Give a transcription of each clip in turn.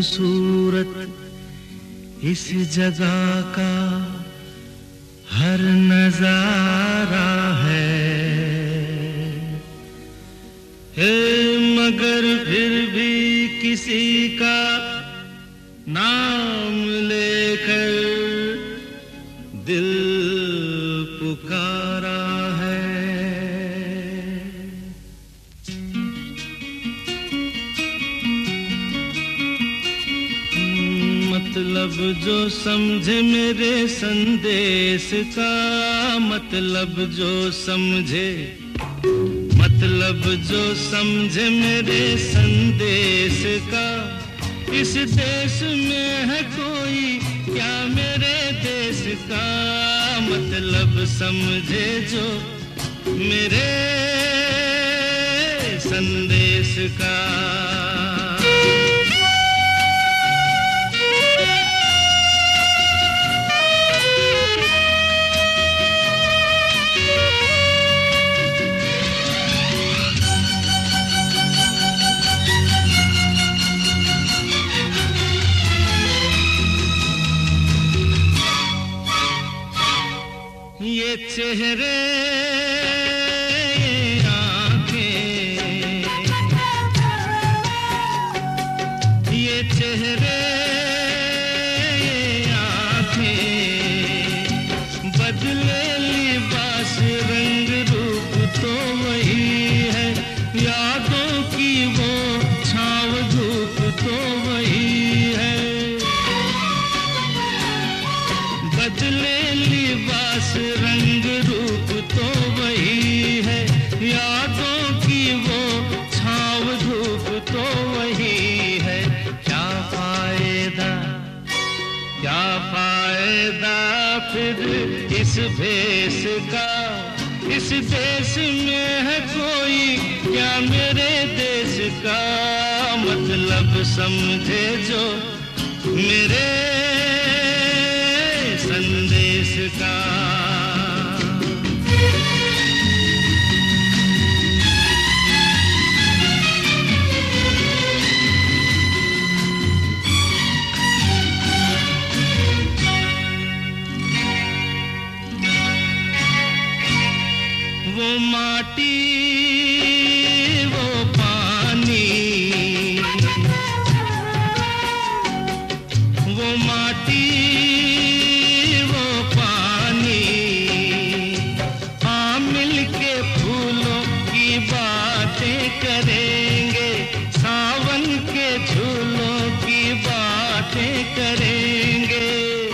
खूबसूरत इस जगह का हर नजारा है मगर फिर भी किसी का नाम लेकर दिल पुकारा है। मतलब जो समझे मेरे संदेश का, मतलब जो समझे मेरे संदेश का, इस देश में है कोई क्या मेरे देश का, मतलब समझे जो मेरे संदेश का। ये चेहरे आंखें, ये चेहरे आंखें, बदले लिबास रंग रूप तो वही है, यादों की वो छाव धूप तो वही है। बदले लिबास रंग रूप तो वही है, यादों की वो छाव धूप तो वही है। क्या फायदा फिर इस भेष का, इस देश में है कोई क्या मेरे देश का, मतलब समझे जो मेरे संदेश का। वो माटी वो पानी, वो माटी वो पानी, हाँ मिलके फूलों की बातें करेंगे, सावन के झूलों की बातें करेंगे।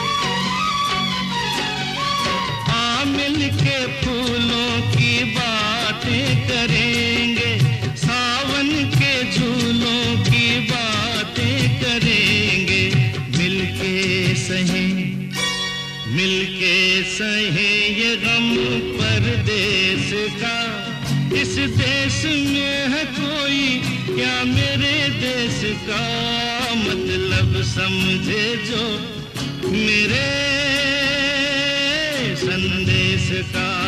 हाँ मिलके फूलों की बातें करेंगे, सावन के झूलों की बातें करेंगे। मिलके सहे ये गम परदेश का, इस देश में है कोई क्या मेरे देश का, मतलब समझे जो मेरे संदेश का।